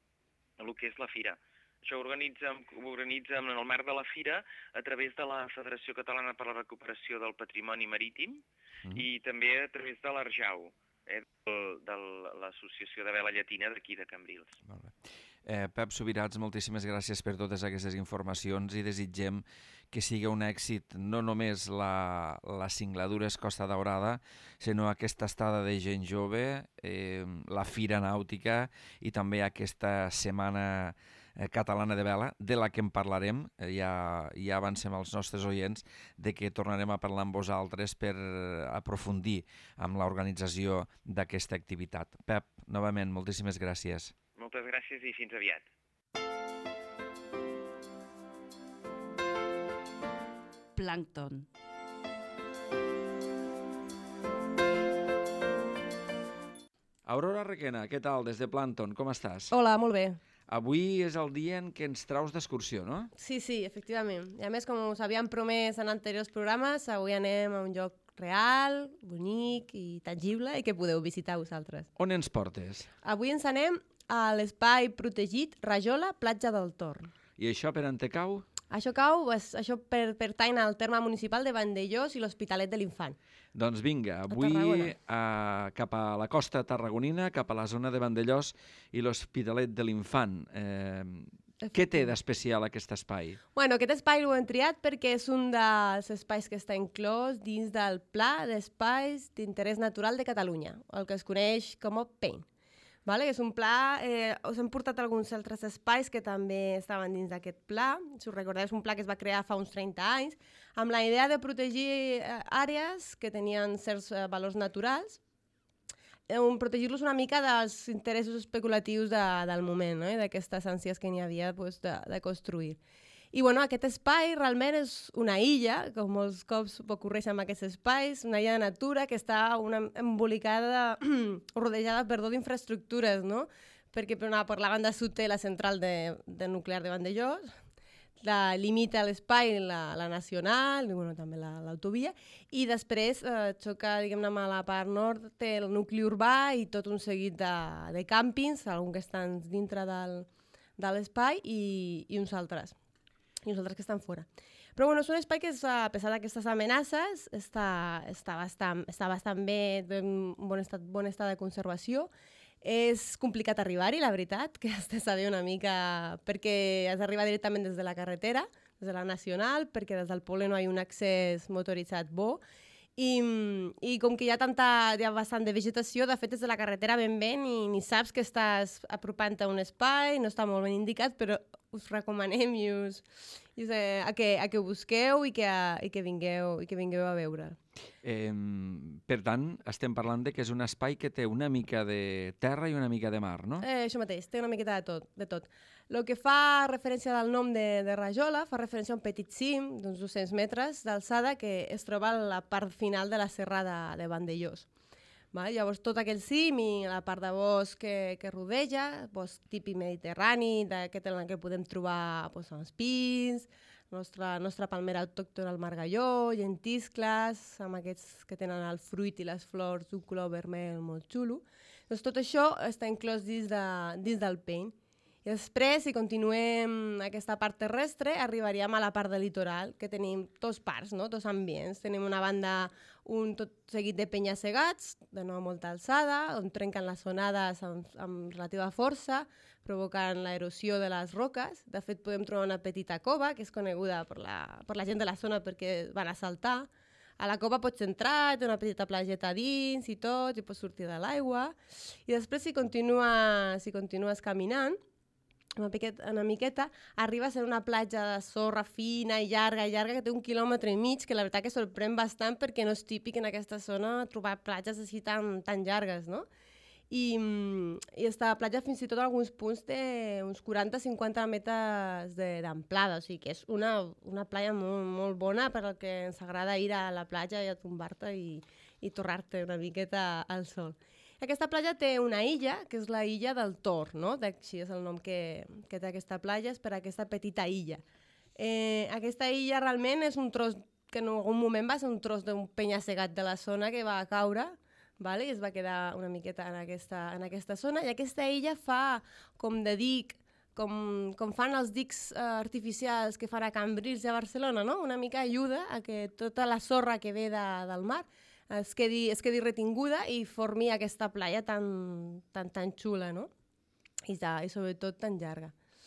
a lo que és la fira. Això ho organitza, ho organitza en el marc de la fira a través de la Federació Catalana per a la Recuperació del Patrimoni Marítim mm. i també a través de l'Arjau, eh, de, de l'Associació de Vela Llatina d'aquí de Cambrils. Molt bé. Eh, Pep Subirats, moltíssimes gràcies per totes aquestes informacions i desitgem que sigui un èxit no només la, la Singladures Costa Daurada, sinó aquesta estada de gent jove, eh, la Fira Nàutica i també aquesta Setmana Catalana de Vela, de la que en parlarem, ja, ja avancem als nostres oients, de que tornarem a parlar amb vosaltres per aprofundir amb l'organització d'aquesta activitat. Pep, novament, moltíssimes gràcies. Moltes gràcies i fins aviat. Plàncton. Aurora Requena, què tal des de Plàncton? Com estàs? Hola, molt bé. Avui és el dia en què ens traus d'excursió, no? Sí, sí, efectivament. I a més, com us havíem promès en anteriors programes, avui anem a un lloc real, bonic i tangible i que podeu visitar vosaltres. On ens portes? Avui ens anem a l'espai protegit Rajola, platja del Torn. I això per on te cau? Això cau, això per, pertany al terme municipal de Vandellós i l'Hospitalet de l'Infant. Doncs vinga, avui a, cap a la costa tarragonina, cap a la zona de Vandellós i l'Hospitalet de l'Infant. Eh, Què té d'especial aquest espai? Bueno, aquest espai l'ho hem triat perquè és un dels espais que està inclòs dins del Pla d'Espais d'Interès Natural de Catalunya, el que es coneix com a P E N. Vale? És un pla, eh, us hem portat alguns altres espais que també estaven dins d'aquest pla. Si us recordeu, és un pla que es va crear fa uns trenta anys, amb la idea de protegir eh, àrees que tenien certs eh, valors naturals, eh, protegir-los una mica dels interessos especulatius de, del moment, no? I d'aquestes ànsies que n'hi havia pues, de, de construir. I bueno, aquest espai realment és una illa, com molts cops ocorreix amb aquests espais, una illa de natura que està una, embolicada, rodejada perdó, d'infraestructures, no? Perquè per, una, per la banda sud té la central de, de nuclear de Vandellòs, la limita l'espai la, la nacional, i bueno, també l'autovia, la, i després eh, xoca, diguem-ne, a la part nord, té el nucli urbà i tot un seguit de, de càmpings, alguns que estan dintre del, de l'espai i, i uns altres. i uns altres que estan fora. Però bueno, és un espai que, és, a pesar d'aquestes amenaces, està, està, bastant, està bastant bé, en bon estat, bon estat de conservació. És complicat arribar-hi, la veritat, que has de saber una mica, perquè has d'arribar directament des de la carretera, des de la nacional, perquè des del poble no hi ha un accés motoritzat bo, i, i com que hi ha, tanta, hi ha bastant de vegetació, de fet des de la carretera ben bé ni, ni saps que estàs apropant a un espai, no està molt ben indicat, però us recomanem i us, i us, eh, a, que, a que ho busqueu i que, i que, vingueu, i que vingueu a veure. Eh, per tant, estem parlant de que és un espai que té una mica de terra i una mica de mar, no? Eh, això mateix, té una miqueta de tot. De tot. El que fa referència del nom de, de Rajola fa referència a un petit cim d'uns dos-cents metres d'alçada que es troba a la part final de la serra de, de Vandellòs. Vale? Llavors, tot aquell cim i la part de bosc que, que rodeja, bosc típic mediterrani, d'aquest en què podem trobar doncs, els pins, nostra, nostra palmera autòctona, el margalló, llentiscles, amb aquests que tenen el fruit i les flors d'un color vermell molt xulo. Doncs tot això està inclòs dins, de, dins del P E N. I després, si continuem aquesta part terrestre, arribaríem a la part del litoral, que tenim dos parts, no? Dos ambients. Tenim una banda, un tot seguit de penya-segats, de no molta alçada, on trenquen les onades amb, amb relativa força, provocant l'erosió de les roques. De fet, podem trobar una petita cova, que és coneguda per la, per la gent de la zona perquè van a saltar. A la cova pots entrar, té una petita plageta dins i tot, i pots sortir de l'aigua. I després, si, continua, si continues caminant, una, piqueta, una miqueta, arriba a ser una platja de sorra fina i llarga i llarga que té un quilòmetre i mig, que la veritat que sorprèn bastant perquè no és típic en aquesta zona trobar platges així tan, tan llargues, no? I, i aquesta platja fins i tot en alguns punts té uns quaranta a cinquanta metres d'amplada, o sigui que és una, una platja molt, molt bona per al que ens agrada ir a la platja i a tombar-te i, i torrar-te una miqueta al sol. Aquesta platja té una illa, que és la illa del Tor, no? Així és el nom que, que té aquesta platja, és per aquesta petita illa. Eh, aquesta illa realment és un tros, que en algun moment va ser un tros d'un penya-segat de la zona que va caure, vale? I es va quedar una miqueta en aquesta, en aquesta zona, i aquesta illa fa com de dic, com, com fan els dics eh, artificials que fan a Cambrils i a Barcelona, no? Una mica ajuda a que tota la sorra que ve de, del mar es quedi, es quedi retinguda i formi aquesta playa tan, tan, tan xula, no? I, i sobretot tan llarga.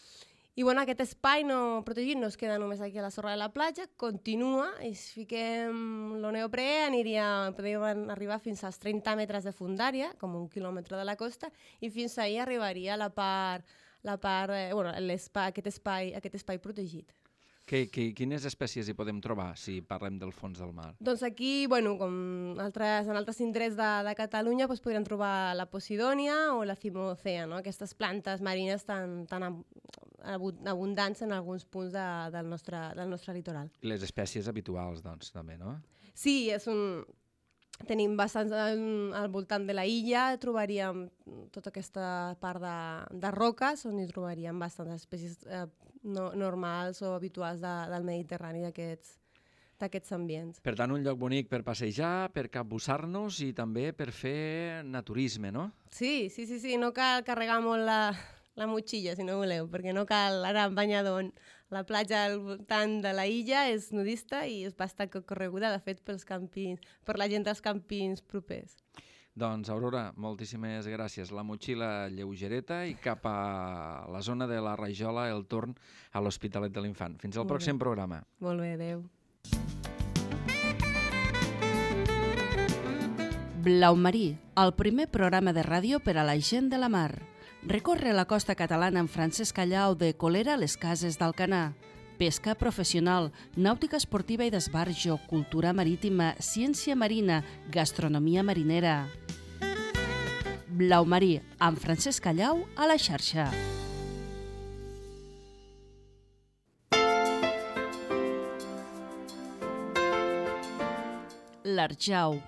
I bueno, aquest espai no protegit no es queda només aquí a la sorra de la platja, continua, i si fiquem el neoprè aniria, podríem arribar fins als trenta metres de fundària, com un quilòmetre de la costa, i fins ahir arribaria la part, la part eh, bueno, l'espai, aquest, espai, aquest espai protegit. Que, que, quines espècies hi podem trobar, si parlem del fons del mar? Doncs aquí, bueno, com altres, en altres indrets de, de Catalunya, doncs podríem trobar la Posidònia o la Cimocea, no? Aquestes plantes marines tan, tan abundants en alguns punts de, del, nostre, del nostre litoral. Les espècies habituals, doncs, també, no? Sí, és un... Tenim bastants al, al voltant de la illa, trobaríem tota aquesta part de, de roques, on hi trobaríem bastants espècies eh, no, normals o habituals de, del Mediterrani, d'aquests ambients. Per tant, un lloc bonic per passejar, per capbussar-nos i també per fer naturisme, no? Sí, sí, sí, sí. No cal carregar molt la, la motxilla, si no voleu, perquè no cal anar amb banyador. La platja al voltant de la illa és nudista i és bastant correguda, de fet, pels campins, per la gent dels campins propers. Doncs, Aurora, moltíssimes gràcies. La motxilla lleugereta i cap a la zona de la Rajola, el torn a l'Hospitalet de l'Infant. Fins al Molt pròxim bé. programa. Molt bé, adeu. Blau Marí, el primer programa de ràdio per a la gent de la mar. Recorre la costa catalana amb Francesc Callau de Colera a les Cases d'Alcanar. Pesca professional, nàutica esportiva i d'esbarjo, cultura marítima, ciència marina, gastronomia marinera. Blau Marí, amb Francesc Callau a la xarxa. L'Arjau.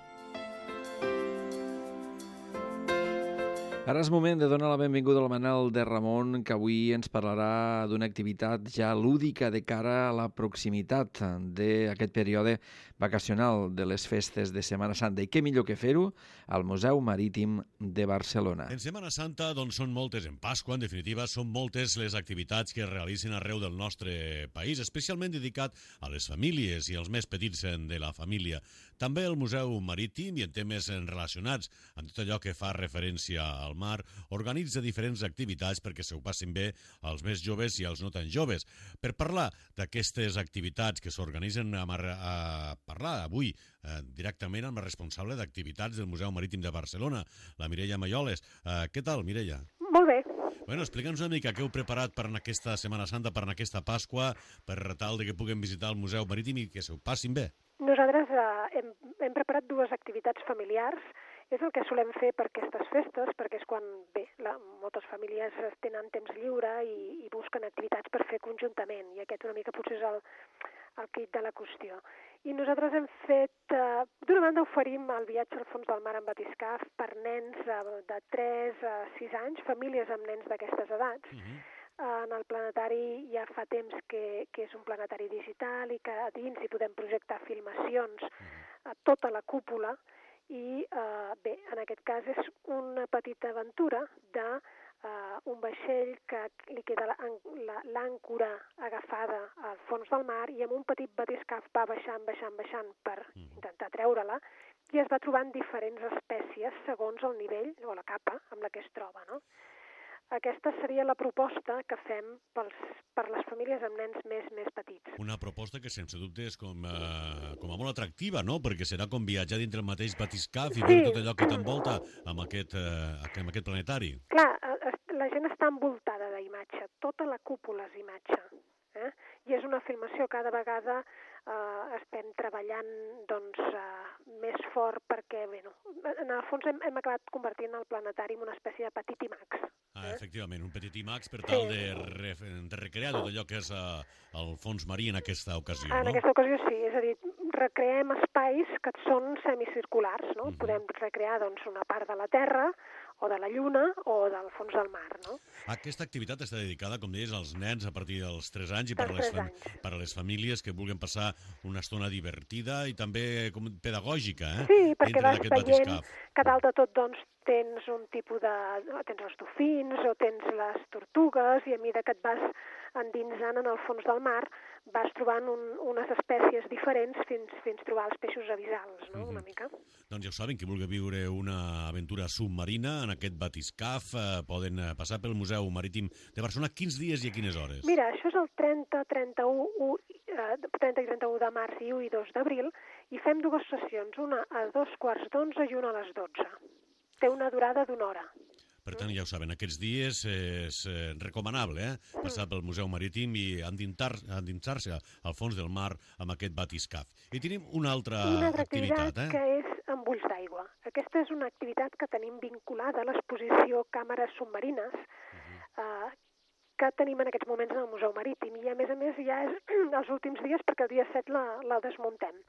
Ara és moment de donar la benvinguda al Manel de Ramon, que avui ens parlarà d'una activitat ja lúdica de cara a la proximitat d'aquest període vacacional de les festes de Setmana Santa. I què millor que fer-ho al Museu Marítim de Barcelona. En Setmana Santa doncs, són moltes, en Pasqua, en definitiva, són moltes les activitats que es realitzen arreu del nostre país, especialment dedicat a les famílies i als més petits de la família. També el Museu Marítim i en temes relacionats amb tot allò que fa referència al mar, organitza diferents activitats perquè se ho passin bé als més joves i als no tan joves. Per parlar d'aquestes activitats que s'organitzen, a, a parlar avui eh, directament amb la responsable d'activitats del Museu Marítim de Barcelona, la Mireia Malloles. Eh, què tal, Mireia? Molt bé. Bueno, explica'ns una mica què heu preparat per aquesta Setmana Santa, per aquesta Pasqua, per tal de que puguem visitar el Museu Marítim i que se ho passin bé. Nosaltres eh, hem, hem preparat dues activitats familiars. És el que solem fer per aquestes festes, perquè és quan, bé, la, moltes famílies tenen temps lliure i, i busquen activitats per fer conjuntament, i aquest una mica potser és el, el quid de la qüestió. I nosaltres hem fet, eh, d'una banda oferim el viatge al fons del mar en batiscaf per nens eh, de tres a sis anys, famílies amb nens d'aquestes edats. Uh-huh. En el planetari ja fa temps que, que és un planetari digital i que a dins hi podem projectar filmacions a tota la cúpula i, eh, bé, en aquest cas és una petita aventura de eh, un vaixell que li queda l'àncora agafada al fons del mar i amb un petit batiscaf va baixant, baixant, baixant per intentar treure-la i es va trobant diferents espècies segons el nivell o la capa amb la que es troba, no? Aquesta seria la proposta que fem pels, per les famílies amb nens més més petits. Una proposta que sense dubte és com, eh, com a molt atractiva, no? Perquè serà com viatjar dintre el mateix batiscaf i sí. Veure tot allò que t'envolta amb, aquest, eh, amb aquest planetari. Clar, la gent està envoltada d'imatge, tota la cúpula és imatge. Eh? I és una filmació, cada vegada eh, estem treballant doncs, eh, més fort perquè, bé, no, en el fons hem, hem acabat convertint el planetari en una espècie de petit IMAX. Ah, eh? Efectivament, un petit IMAX per tal sí. de, re, de recrear tot allò que és eh, el fons marí en aquesta ocasió, en no? En aquesta ocasió sí, és a dir, recreem espais que són semicirculars, no? Uh-huh. Podem recrear doncs, una part de la Terra o de la Lluna o del fons del mar, no? Aquesta activitat està dedicada, com deies, als nens a partir dels tres anys i per a les, fam per a les famílies que vulguin passar una estona divertida i també com pedagògica, eh? Sí, perquè vas veient batiscaf. Que dalt de tot doncs, tens un tipus de... tens els dofins o tens les tortugues i a mesura que et vas endinsant en el fons del mar vas trobant un, unes espècies diferents fins, fins trobar els peixos abissals, no? Mm-hmm. Una mica. Doncs ja ho saben, qui vulgui viure una aventura submarina en aquest batiscaf eh, poden passar pel Museu Marítim de Barcelona. Quins dies i a quines hores? Mira, això és el trenta, trenta-u, trenta i trenta-u de març i u i dos d'abril i fem dues sessions, una a dos quarts d'onze i una a les dotze. Té una durada d'una hora. Per tant, ja ho saben, aquests dies és eh, recomanable eh, passar pel Museu Marítim i endinsar-se al fons del mar amb aquest batiscaf. I tenim una altra, una altra activitat, activitat eh? que és amb ulls d'aigua. Aquesta és una activitat que tenim vinculada a l'exposició Càmeres Submarines, uh-huh. eh, que tenim en aquests moments en el Museu Marítim. I, a més a més, ja és els últims dies perquè el dia set la, la desmuntem.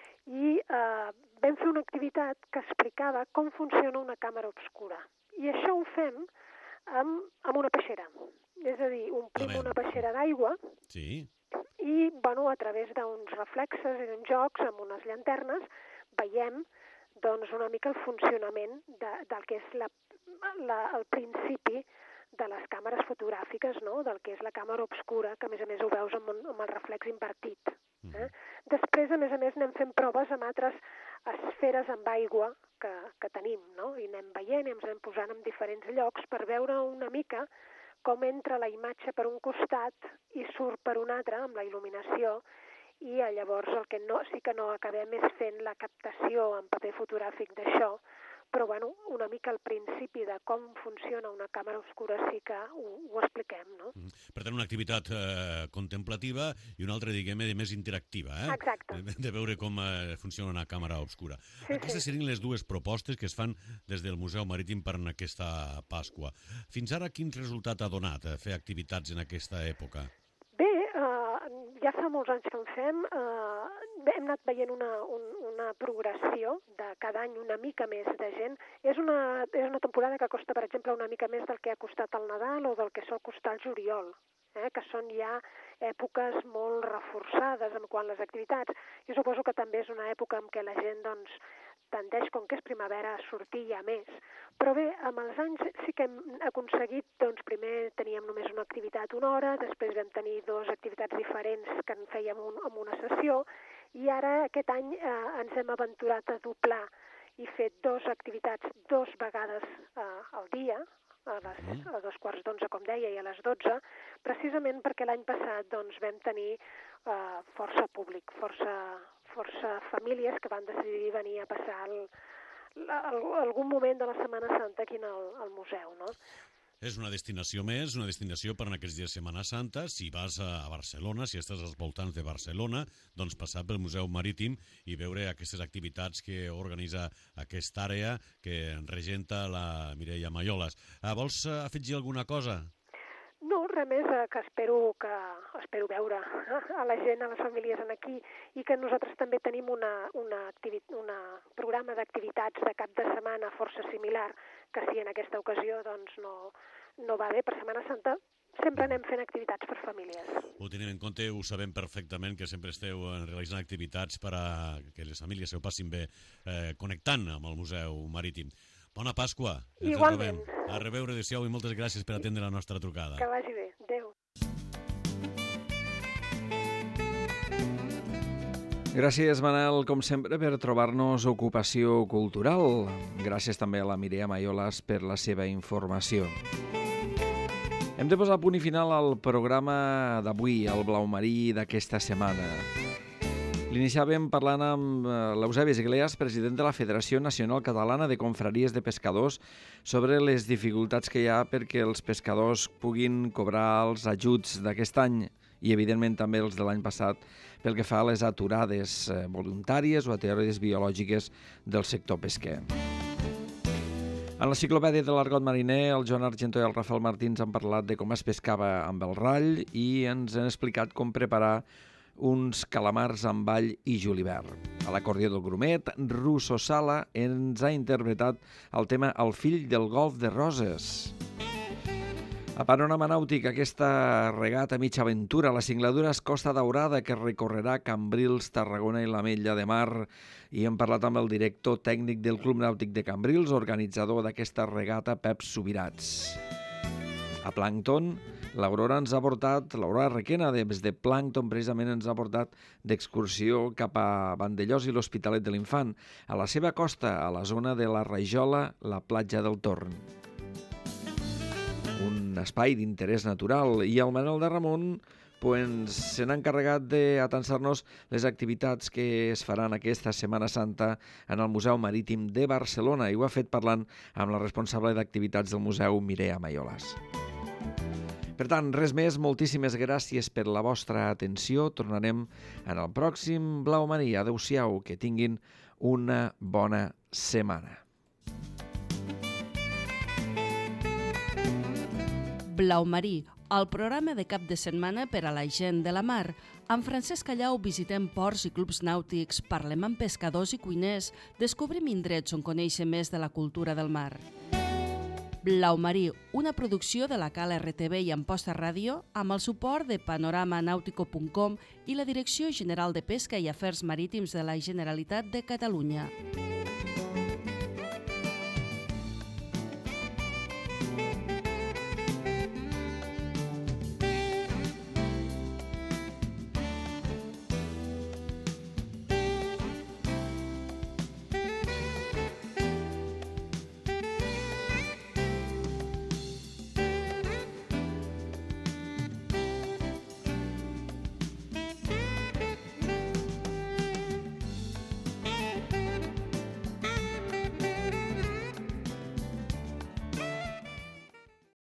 I eh, vam fer una activitat que explicava com funciona una càmera obscura. I això ho fem amb, amb una peixera. És a dir, omplim una peixera d'aigua sí. i, bueno, a través d'uns reflexes i d'uns jocs amb unes llanternes veiem doncs, una mica el funcionament de, del que és la, la, el principi de les càmeres fotogràfiques, no? Del que és la càmera obscura, que a més a més ho veus amb, un, amb el reflex invertit. Eh? Després, a més a més, anem fent proves amb altres esferes amb aigua que, que tenim, no? I anem veient i ens anem posant en diferents llocs per veure una mica com entra la imatge per un costat i surt per un altre amb la il·luminació, i llavors el que no, sí que no acabem és fent la captació en paper fotogràfic d'això, però bueno, una mica al principi de com funciona una càmera obscura sí que ho, ho expliquem, no? Per tant, una activitat eh, contemplativa i una altra, diguem-ne, més interactiva, eh? Exacte. De, de veure com eh, funciona una càmera obscura. Sí, Aquestes sí. serien les dues propostes que es fan des del Museu Marítim per en aquesta Pasqua. Fins ara, quin resultat ha donat eh, fer activitats en aquesta època? Bé, eh, ja fa molts anys que en fem, eh, hem anat veient una, un, una progressió de cada any una mica més de gent. És una, és una temporada que costa, per exemple, una mica més del que ha costat el Nadal o del que sol costar el juliol, eh, que són ja èpoques molt reforçades en quant a les activitats. Jo suposo que també és una època en què la gent doncs, tendeix, com que és primavera, a sortir ja més. Però bé, amb els anys sí que hem aconseguit, doncs primer teníem només una activitat una hora, després vam tenir dues activitats diferents que en fèiem un, en una sessió, i ara aquest any eh, ens hem aventurat a doblar i fer dues activitats dues vegades eh, al dia, a, les, a dos quarts d'onze, com deia, i a les dotze, precisament perquè l'any passat doncs, vam tenir eh, força públic, força, força famílies que van decidir venir a passar el, el, algun moment de la Setmana Santa aquí al, al museu, no? És una destinació més, una destinació per en aquests dies de Setmana Santa. Si vas a Barcelona, si estàs als voltants de Barcelona, doncs passar pel Museu Marítim i veure aquestes activitats que organitza aquesta àrea que regenta la Mireia Maiolas. Ah, vols afegir alguna cosa? No, res més, eh, que espero que espero veure a la gent, a les famílies en aquí, i que nosaltres també tenim una, una, una programa d'activitats de cap de setmana força similar, que si en aquesta ocasió doncs, no, no va bé per Setmana Santa, sempre anem fent activitats per famílies. Ho tenim en compte, ho sabem perfectament, que sempre esteu realitzant activitats per a que les famílies s'ho passin bé eh, connectant amb el Museu Marítim. Bona Pasqua. Igualment. A reveure, adéu-siau, i moltes gràcies per atendre la nostra trucada. Que vagi bé. Adéu. Gràcies, Manel, com sempre, per trobar-nos ocupació cultural. Gràcies també a la Mireia Maiolas per la seva informació. Hem de posar punt i final al programa d'avui, el Blau Marí d'aquesta setmana. L'iniciàvem parlant amb l'Eusebi Iglesias, president de la Federació Nacional Catalana de Confraries de Pescadors, sobre les dificultats que hi ha perquè els pescadors puguin cobrar els ajuts d'aquest any i, evidentment, també els de l'any passat pel que fa a les aturades voluntàries o aturades biològiques del sector pesquer. En l'enciclopèdia de l'argot mariner, el Joan Argentó i el Rafael Martins han parlat de com es pescava amb el rall i ens han explicat com preparar uns calamars amb all i julivert. A l'acordió del grumet, Russo Sala ens ha interpretat el tema El fill del golf de Roses. A Panorama Nàutic, aquesta regata mitja aventura, la Cingladures Costa Daurada, que recorrerà Cambrils, Tarragona i l'Ametlla de Mar. I hem parlat amb el director tècnic del Club Nàutic de Cambrils, organitzador d'aquesta regata, Pep Subirats. A Plàncton, l'Aurora ens ha portat, l'Aurora Requena des de Plàncton precisament ens ha portat d'excursió cap a Vandellós i l'Hospitalet de l'Infant, a la seva costa, a la zona de la Rajola, la platja del Torn. Un espai d'interès natural, i el Manel de Ramon pues, se n'ha encarregat d'atansar-nos les activitats que es faran aquesta Setmana Santa en el Museu Marítim de Barcelona, i ho ha fet parlant amb la responsable d'activitats del museu, Mireia Maiolas. Per tant, res més, moltíssimes gràcies per la vostra atenció. Tornarem en el pròxim Blau Marí. Adéu-siau, que tinguin una bona setmana. Blau Marí, el programa de cap de setmana per a la gent de la mar. Amb Francesc Callau visitem ports i clubs nàutics, parlem amb pescadors i cuiners, descobrim indrets on conèixer més de la cultura del mar. Blau Marí, una producció de la Cala R T V i Amposta Ràdio, amb el suport de panorama nautico punt com i la Direcció General de Pesca i Afers Marítims de la Generalitat de Catalunya.